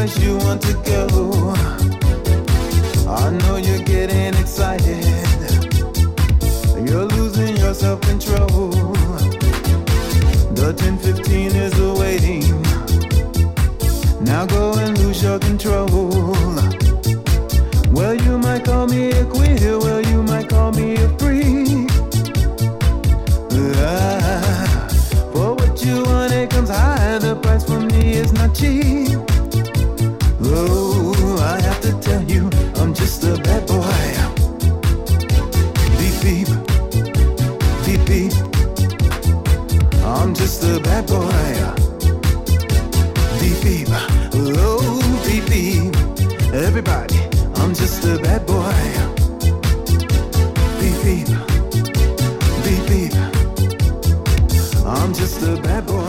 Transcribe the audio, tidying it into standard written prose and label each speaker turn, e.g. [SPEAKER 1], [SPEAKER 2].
[SPEAKER 1] place you want to go. I know you're getting excited. You're losing your self-control. The 10:15 is awaiting. Now go and lose your control. Well, you might call me a queer, well, you might call me a freak. For what you want, it comes high. The price for me is not cheap. Oh, I have to tell you, I'm just a bad boy. Beep, beep, beep, beep. I'm just a bad boy. Beep, beep, oh, beep, beep. Everybody, I'm just a bad boy. Beep, beep, beep, beep. I'm just a bad boy.